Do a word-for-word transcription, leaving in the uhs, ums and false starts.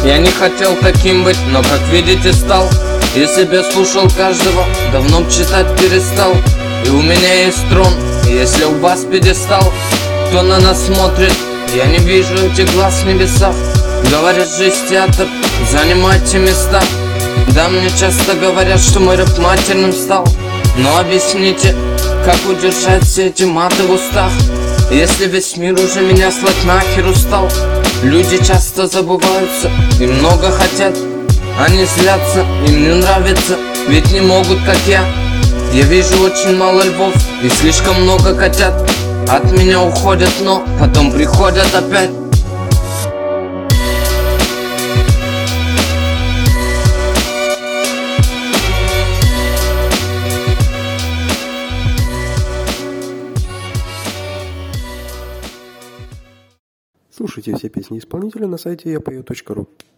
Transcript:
Я не хотел таким быть, но как видите стал. Если б я слушал каждого, давно б читать перестал. И у меня есть трон, и если у вас пьедестал, кто на нас смотрит? Я не вижу этих глаз в небесах. Говорят, жизнь театр, занимайте места. Да, мне часто говорят, что мой рэп матерным стал. Но объясните, как удержать все эти маты в устах, если весь мир уже меня слать нахер устал. Люди часто забываются и много хотят. Они злятся, им не нравится, ведь не могут, как я. Я вижу очень мало львов и слишком много котят. От меня уходят, но потом приходят опять. Слушайте все песни исполнителя на сайте я пою точка ру.